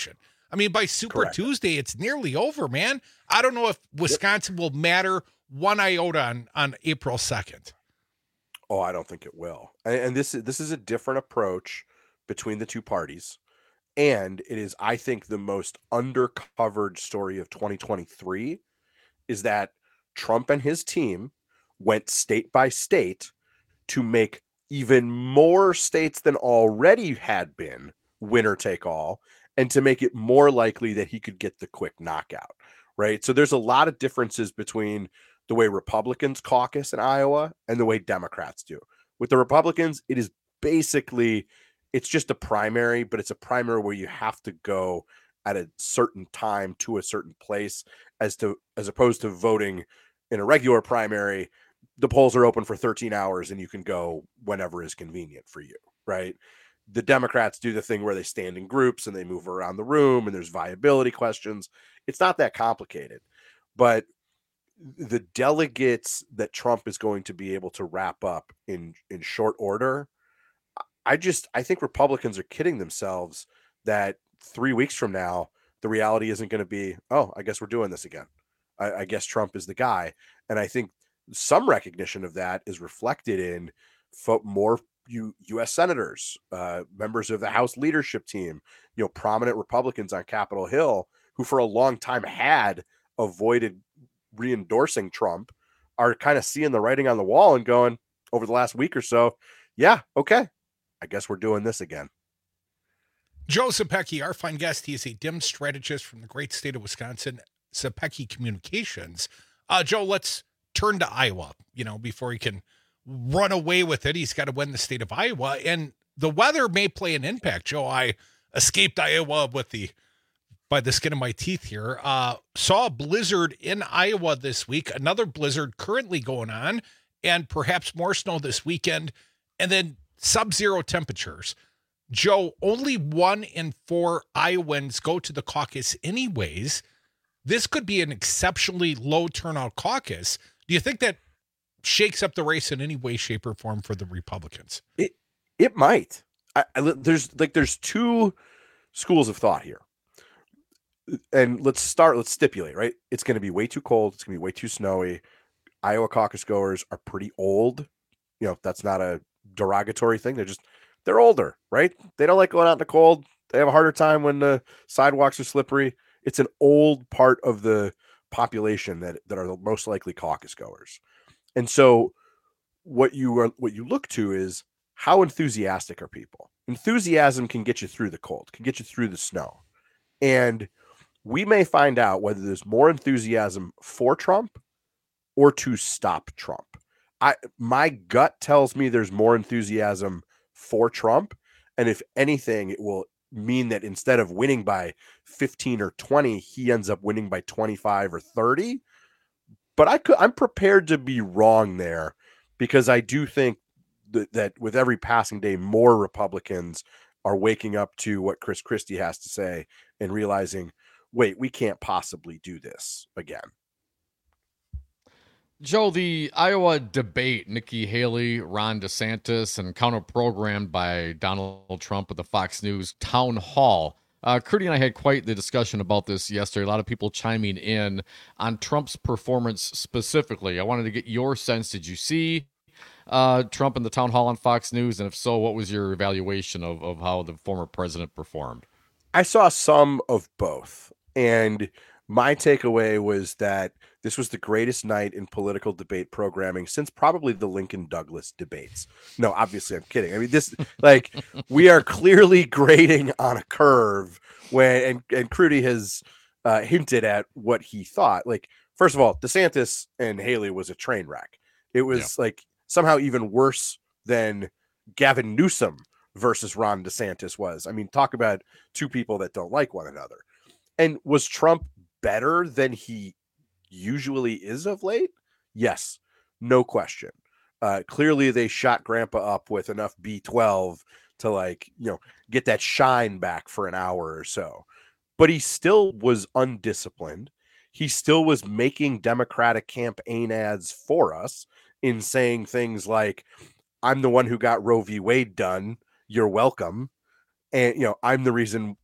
I mean, by Super Correct. Tuesday, it's nearly over, man. I don't know if Wisconsin yep. will matter one iota on, on April second. Oh, I don't think it will. And, and this, this is a different approach between the two parties. And it is, I think, the most undercovered story of twenty twenty-three is that Trump and his team went state by state to make even more states than already had been winner take all, and to make it more likely that he could get the quick knockout, right? So there's a lot of differences between the way Republicans caucus in Iowa and the way Democrats do. With the Republicans, it is basically, it's just a primary, but it's a primary where you have to go at a certain time to a certain place, as to as opposed to voting in a regular primary. The polls are open for thirteen hours and you can go whenever is convenient for you, right? The Democrats do the thing where they stand in groups and they move around the room and there's viability questions. It's not that complicated, but the delegates that Trump is going to be able to wrap up in, in short order, I just, I think Republicans are kidding themselves that three weeks from now, the reality isn't going to be, oh, I guess we're doing this again. I, I guess Trump is the guy. And I think some recognition of that is reflected in fo- more U- U.S. senators, uh, members of the House leadership team, you know, prominent Republicans on Capitol Hill, who for a long time had avoided re-endorsing Trump, are kind of seeing the writing on the wall and going over the last week or so, yeah, okay, I guess we're doing this again. Joe Zepecki, our fine guest, he is a D I M strategist from the great state of Wisconsin, Zepecki Communications. Uh, Joe, let's turn to Iowa, you know, before he can run away with it. He's got to win the state of Iowa, and the weather may play an impact. Joe, I escaped Iowa with the by the skin of my teeth here. Uh, saw a blizzard in Iowa this week, another blizzard currently going on, and perhaps more snow this weekend, and then sub-zero temperatures. Joe, only one in four Iowans go to the caucus anyways. This could be an exceptionally low turnout caucus. Do you think that shakes up the race in any way, shape, or form for the Republicans? It it might. I, I, there's like there's two schools of thought here, and let's start. Let's stipulate. Right, it's going to be way too cold. It's going to be way too snowy. Iowa caucus goers are pretty old. You know, that's not a derogatory thing. They're just they're older, right? They don't like going out in the cold. They have a harder time when the sidewalks are slippery. It's an old part of the population that that are the most likely caucus goers. And so what you are, what you look to is how enthusiastic are people? Enthusiasm can get you through the cold, can get you through the snow. And we may find out whether there's more enthusiasm for Trump or to stop Trump. I, my gut tells me there's more enthusiasm for Trump. And if anything, it will mean that instead of winning by fifteen or twenty, he ends up winning by twenty-five or thirty. But I could, I'm prepared to be wrong there, because I do think that, that with every passing day, more Republicans are waking up to what Chris Christie has to say and realizing, wait, we can't possibly do this again. Joe, the Iowa debate, Nikki Haley, Ron DeSantis, and counter-programmed by Donald Trump at the Fox News town hall. Uh, Curdy and I had quite the discussion about this yesterday. A lot of people chiming in on Trump's performance specifically. I wanted to get your sense. Did you see uh, Trump in the town hall on Fox News? And if so, what was your evaluation of, of how the former president performed? I saw some of both. And my takeaway was that this was the greatest night in political debate programming since probably the Lincoln Douglas debates. No, obviously I'm kidding. I mean, this, like, we are clearly grading on a curve when, and, and Crudy has uh, hinted at what he thought. Like, first of all, DeSantis and Haley was a train wreck. It was yeah. like somehow even worse than Gavin Newsom versus Ron DeSantis was. I mean, talk about two people that don't like one another. And was Trump better than he usually is of late? Yes, no question. Uh, clearly they shot Grandpa up with enough B twelve to, like, you know, get that shine back for an hour or so. But he still was undisciplined. He still was making Democratic campaign ads for us in saying things like, I'm the one who got Roe v. Wade done. You're welcome. And, you know, I'm the reason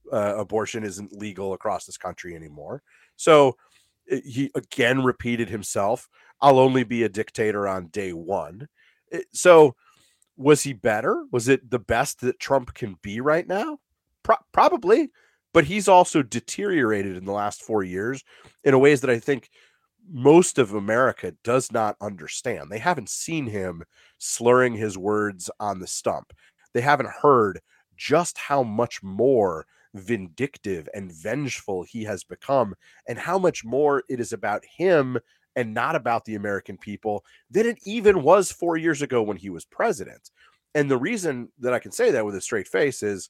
uh, abortion isn't legal across this country anymore. So he again repeated himself, I'll only be a dictator on day one. So was he better? Was it the best that Trump can be right now? Pro- probably, but he's also deteriorated in the last four years in ways that I think most of America does not understand. They haven't seen him slurring his words on the stump. They haven't heard just how much more vindictive and vengeful he has become, and how much more it is about him and not about the American people than it even was four years ago when he was president. And the reason that I can say that with a straight face is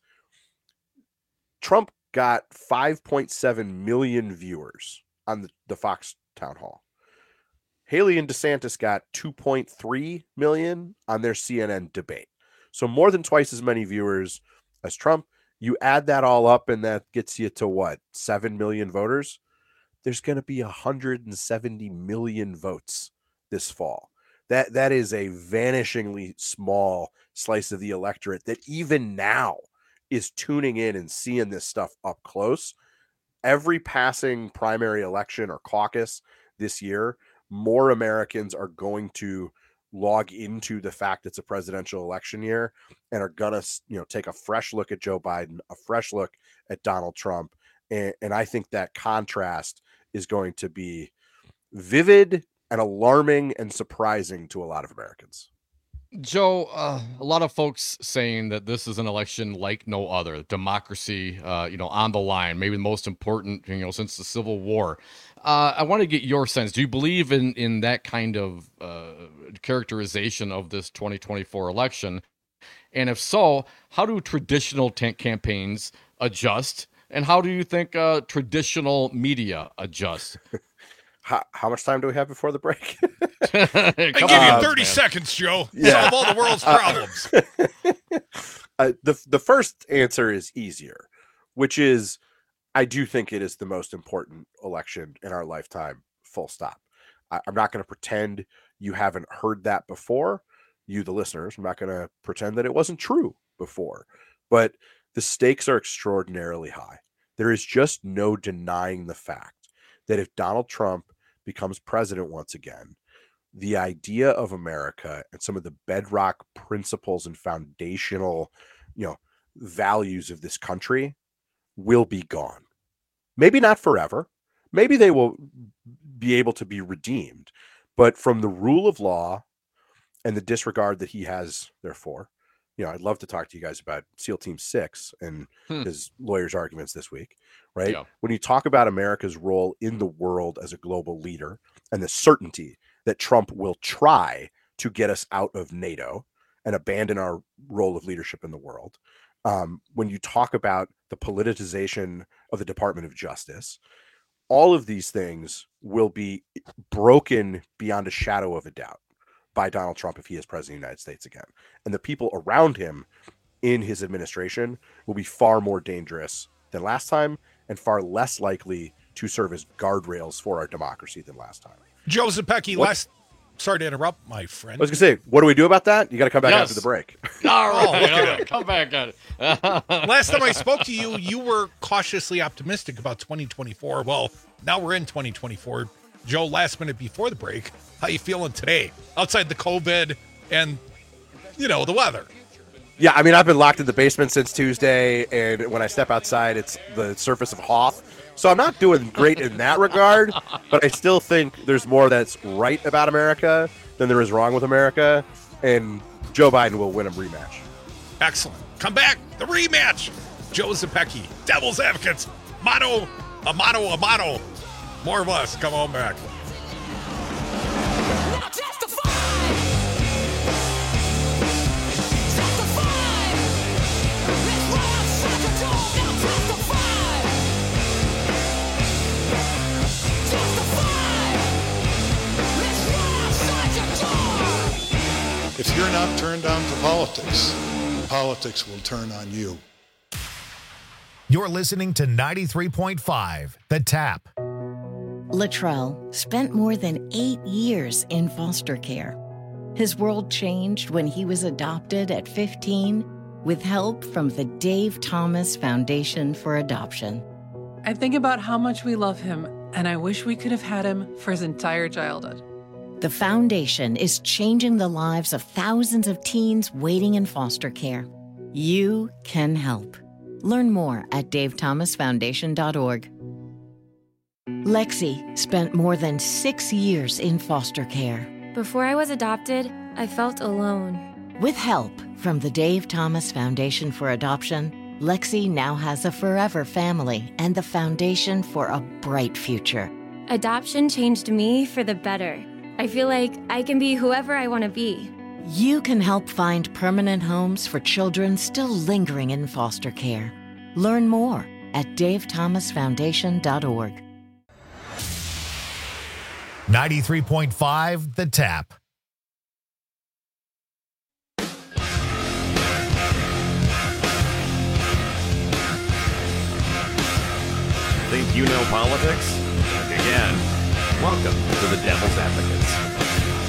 Trump got five point seven million viewers on the, the Fox town hall. Haley and DeSantis got two point three million on their C N N debate. So more than twice as many viewers as Trump. You add that all up and that gets you to what? seven million voters. There's going to be one hundred seventy million votes this fall. That that is a vanishingly small slice of the electorate that even now is tuning in and seeing this stuff up close. Every passing primary election or caucus this year, more Americans are going to log into the fact it's a presidential election year and are gonna, you know, take a fresh look at Joe Biden, a fresh look at Donald Trump. And, and I think that contrast is going to be vivid and alarming and surprising to a lot of Americans. Joe, uh, a lot of folks saying that this is an election like no other, democracy, uh, you know, on the line, maybe the most important, you know, since the Civil War. Uh, I want to get your sense. Do you believe in, in that kind of uh, characterization of this twenty twenty-four election? And if so, how do traditional t- campaigns adjust? And how do you think uh, traditional media adjust? How, how much time do we have before the break? I give you thirty man. seconds, Joe. Yeah. Solve all the world's problems. uh, the the first answer is easier, which is I do think it is the most important election in our lifetime, full stop. I, I'm not going to pretend you haven't heard that before, you, the listeners. I'm not going to pretend that it wasn't true before. But the stakes are extraordinarily high. There is just no denying the fact that if Donald Trump becomes president once again, the idea of America and some of the bedrock principles and foundational, you know, values of this country will be gone. Maybe not forever. Maybe they will be able to be redeemed, but from the rule of law and the disregard that he has, therefore, you know, I'd love to talk to you guys about SEAL Team Six and hmm. his lawyers' arguments this week, right? Yeah. When you talk about America's role in the world as a global leader and the certainty that Trump will try to get us out of NATO and abandon our role of leadership in the world. Um, when you talk about the politicization of the Department of Justice, all of these things will be broken beyond a shadow of a doubt by Donald Trump if he is president of the United States again. And the people around him in his administration will be far more dangerous than last time and far less likely to serve as guardrails for our democracy than last time. Joe Zepecki, last... Sorry to interrupt, my friend. I was going to say, what do we do about that? You got to come back yes. after the break. All right, oh, all right. Come back at it. Last time I spoke to you, you were cautiously optimistic about twenty twenty-four. Well, now we're in twenty twenty-four. Joe, last minute before the break, how you feeling today? Outside the COVID and, you know, the weather. Yeah, I mean, I've been locked in the basement since Tuesday, and when I step outside, it's the surface of Hoth. So I'm not doing great in that regard, but I still think there's more that's right about America than there is wrong with America, and Joe Biden will win a rematch. Excellent. Come back. The rematch. Joe Zepecki, Devil's Advocates, motto, a motto, a motto. More of us. Come on back. If you're not turned on to politics, politics will turn on you. You're listening to ninety-three point five, The Tap. Latrell spent more than eight years in foster care. His world changed when he was adopted at fifteen, with help from the Dave Thomas Foundation for Adoption. I think about how much we love him, and I wish we could have had him for his entire childhood. The foundation is changing the lives of thousands of teens waiting in foster care. You can help. Learn more at dave thomas foundation dot org. Lexi spent more than six years in foster care. Before I was adopted, I felt alone. With help from the Dave Thomas Foundation for Adoption, Lexi now has a forever family and the foundation for a bright future. Adoption changed me for the better. I feel like I can be whoever I want to be. You can help find permanent homes for children still lingering in foster care. Learn more at dave thomas foundation dot org. ninety-three point five The Tap. Think you know politics? Again, welcome to the Devil's Advocates.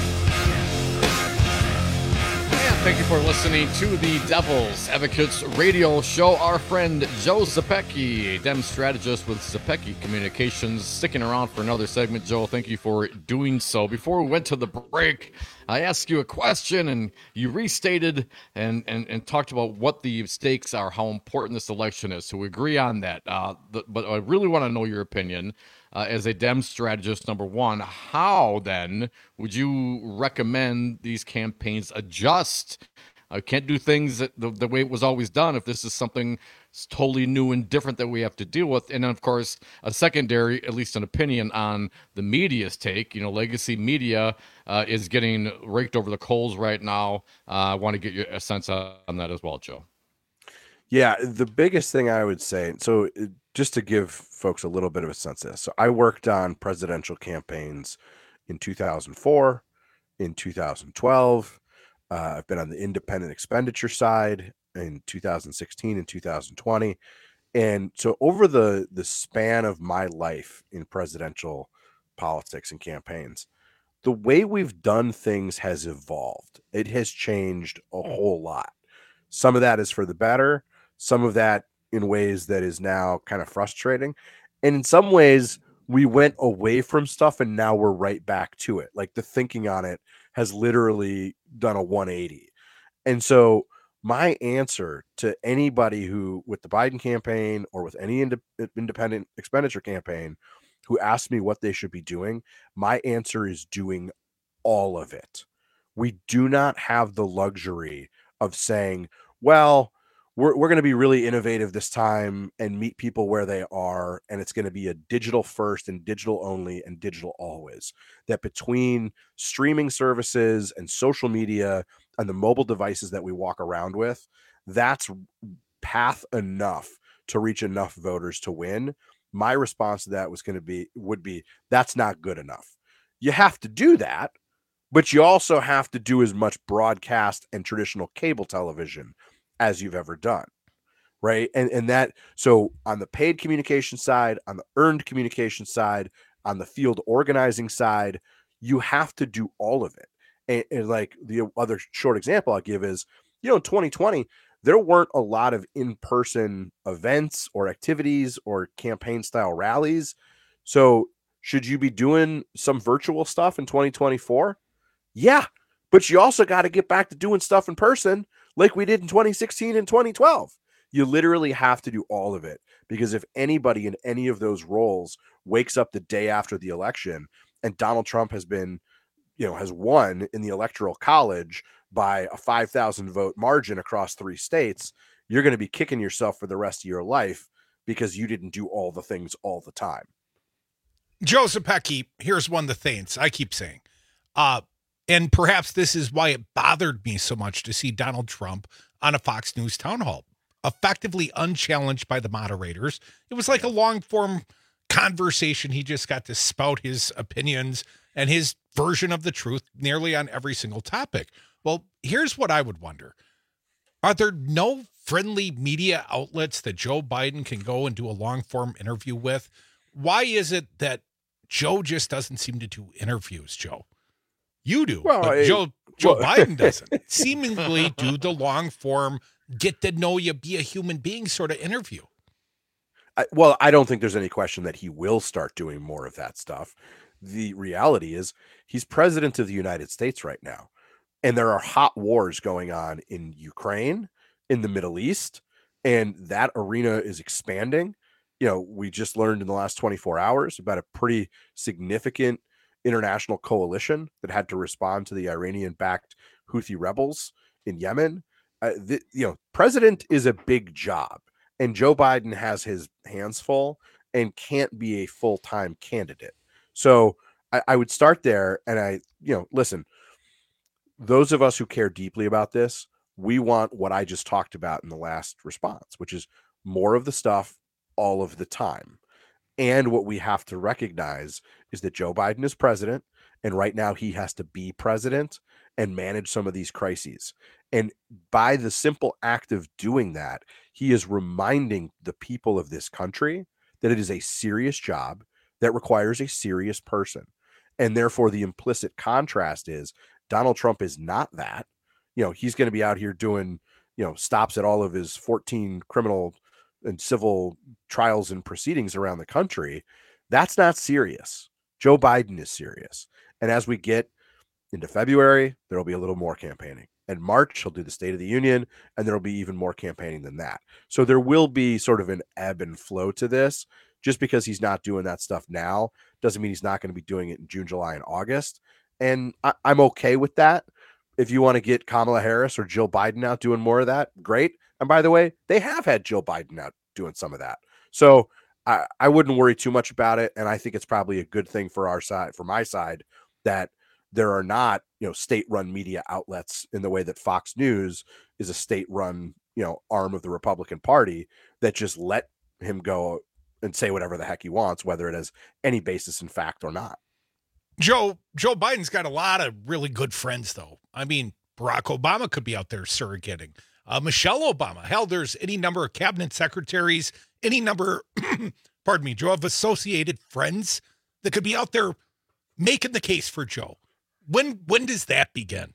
And thank you for listening to the Devil's Advocates radio show. Our friend Joe Zepecki, a Dem strategist with Zepecki Communications, sticking around for another segment. Joe, thank you for doing so. Before we went to the break, I asked you a question, and you restated and, and, and talked about what the stakes are, how important this election is. So we agree on that. Uh, the, but I really want to know your opinion. Uh, as a Dem strategist, number one, how then would you recommend these campaigns adjust? I uh, can't do things that the, the way it was always done if this is something totally new and different that we have to deal with. And then, of course, a secondary, at least an opinion on the media's take. You know, legacy media uh, is getting raked over the coals right now. Uh, I want to get your a sense on that as well, Joe. Yeah, the biggest thing I would say, so just to give folks a little bit of a sense of this. So I worked on presidential campaigns in two thousand four, in two thousand twelve. Uh, I've been on the independent expenditure side in two thousand sixteen and two thousand twenty. And so over the, the span of my life in presidential politics and campaigns, the way we've done things has evolved. It has changed a whole lot. Some of that is for the better. Some of that in ways that is now kind of frustrating. And in some ways, we went away from stuff and now we're right back to it. Like the thinking on it has literally done a one eighty. And so my answer to anybody who, with the Biden campaign or with any ind- independent expenditure campaign, who asks me what they should be doing, my answer is doing all of it. We do not have the luxury of saying, well, we're, we're going to be really innovative this time and meet people where they are. And it's going to be a digital first and digital only and digital always. That between streaming services and social media and the mobile devices that we walk around with, that's path enough to reach enough voters to win. My response to that was going to be, would be, that's not good enough. You have to do that, but you also have to do as much broadcast and traditional cable television as you've ever done. Right. And, and that, so on the paid communication side, on the earned communication side, on the field organizing side, you have to do all of it. And, and like the other short example I'll give is, you know, in twenty twenty, there weren't a lot of in-person events or activities or campaign style rallies. So should you be doing some virtual stuff in twenty twenty-four? Yeah, but you also got to get back to doing stuff in person like we did in twenty sixteen and twenty twelve. You literally have to do all of it, because if anybody in any of those roles wakes up the day after the election and Donald Trump has been, you know, has won in the Electoral College by a five thousand vote margin across three states, you're going to be kicking yourself for the rest of your life because you didn't do all the things all the time. Joe Zepecki, here's one of the things I keep saying. Uh, and perhaps this is why it bothered me so much to see Donald Trump on a Fox News town hall, effectively unchallenged by the moderators. It was like a long form conversation. He just got to spout his opinions and his version of the truth nearly on every single topic. Well, here's what I would wonder. Are there no friendly media outlets that Joe Biden can go and do a long form interview with? Why is it that Joe just doesn't seem to do interviews, Joe? You do, well, but I, Joe Joe well, Biden doesn't seemingly do the long form get to know you, be a human being sort of interview. I, well, I don't think there's any question that he will start doing more of that stuff. The reality is he's president of the United States right now, and there are hot wars going on in Ukraine, in the Middle East, and that arena is expanding. You know, we just learned in the last twenty-four hours about a pretty significant international coalition that had to respond to the Iranian-backed Houthi rebels in Yemen. Uh, the, you know, president is a big job, and Joe Biden has his hands full and can't be a full-time candidate. So I, I would start there. And I, you know, listen, those of us who care deeply about this, we want what I just talked about in the last response, which is more of the stuff all of the time. And what we have to recognize is that Joe Biden is president, and right now he has to be president and manage some of these crises. And by the simple act of doing that, he is reminding the people of this country that it is a serious job that requires a serious person. And therefore, the implicit contrast is Donald Trump is not that. You know, he's going to be out here doing, you know, stops at all of his fourteen criminal and civil trials and proceedings around the country. That's not serious. Joe Biden is serious. And as we get into February, there'll be a little more campaigning. In March, he'll do the State of the Union, and there'll be even more campaigning than that. So there will be sort of an ebb and flow to this. Just because he's not doing that stuff now doesn't mean he's not going to be doing it in June, July, and August. And I, I'm okay with that. If you want to get Kamala Harris or Jill Biden out doing more of that, great. And by the way, they have had Jill Biden out doing some of that. So I, I wouldn't worry too much about it. And I think it's probably a good thing for our side, for my side, that there are not, you know, state-run media outlets in the way that Fox News is a state-run, you know, arm of the Republican Party that just let him go and say whatever the heck he wants, whether it has any basis in fact or not. Joe, Joe Biden's got a lot of really good friends, though. I mean, Barack Obama could be out there surrogating. Uh, Michelle Obama. Hell, there's any number of cabinet secretaries, any number, pardon me, Joe, of associated friends that could be out there making the case for Joe. When when does that begin?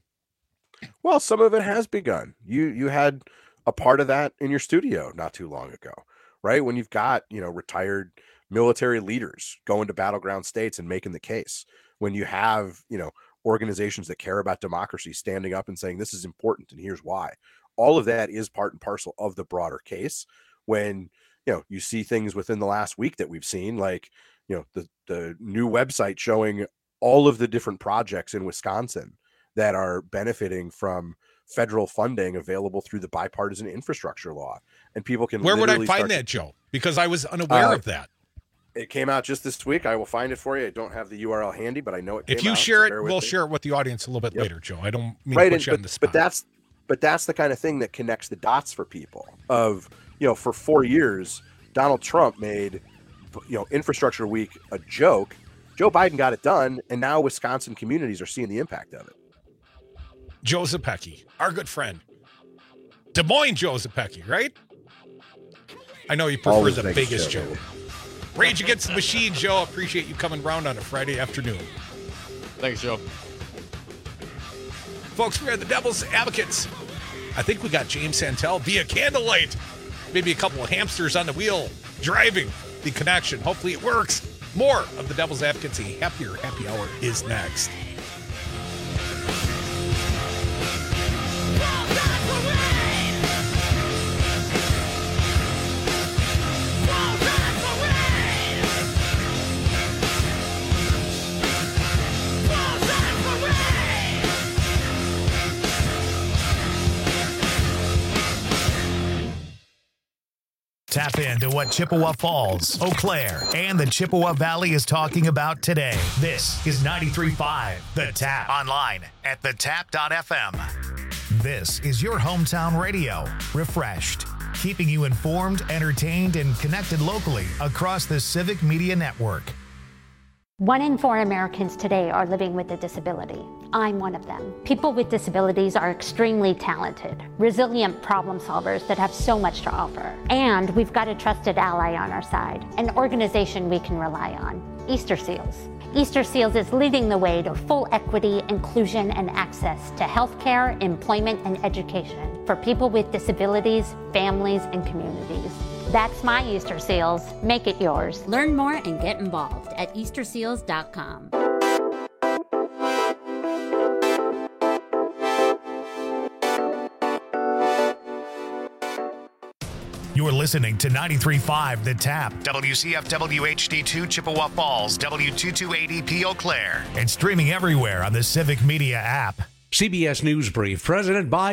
Well, some of it has begun. You you had a part of that in your studio not too long ago, right? When you've got, you know, retired military leaders going to battleground states and making the case. When you have, you know, organizations that care about democracy standing up and saying this is important and here's why. All of that is part and parcel of the broader case. When, you know, you see things within the last week that we've seen, like, you know, the the new website showing all of the different projects in Wisconsin that are benefiting from federal funding available through the bipartisan infrastructure law. And people can Where would I find start that, Joe? Because I was unaware uh, of that. It came out just this week. I will find it for you. I don't have the U R L handy, but I know it came If you out, share so it, we'll me. share it with the audience a little bit Yep. later, Joe. I don't mean right, to put and, you but, on the spot. but that's but that's the kind of thing that connects the dots for people. Of, you know, for four years, Donald Trump made, you know, Infrastructure Week a joke. Joe Biden got it done, and now Wisconsin communities are seeing the impact of it. Joe Zepecki, our good friend. Des Moines Joe Zepecki, right? I know you prefer Always the makes biggest Joe. Joe. Rage Against the Machine, Joe. Appreciate you coming round on a Friday afternoon. Thanks, Joe. Folks, we are the Devil's Advocates. I think we got James Santel via candlelight. Maybe a couple of hamsters on the wheel driving the connection. Hopefully it works. More of the Devil's Advocates, a happier happy hour is next. Tap into what Chippewa Falls, Eau Claire, and the Chippewa Valley is talking about today. This is ninety-three point five The Tap. Online at the tap dot f m. This is your hometown radio. Refreshed. Keeping you informed, entertained, and connected locally across the Civic Media Network. One in four Americans today are living with a disability. I'm one of them. People with disabilities are extremely talented, resilient problem solvers that have so much to offer. And we've got a trusted ally on our side, an organization we can rely on, Easter Seals. Easter Seals is leading the way to full equity, inclusion, and access to healthcare, employment, and education for for people with disabilities, families, and communities. That's my Easter Seals. Make it yours. Learn more and get involved at easter seals dot com. You're listening to ninety-three point five The Tap, W C F W H D two Chippewa Falls, W two two eight zero P Eau Claire, and streaming everywhere on the Civic Media app. C B S News Brief. President Biden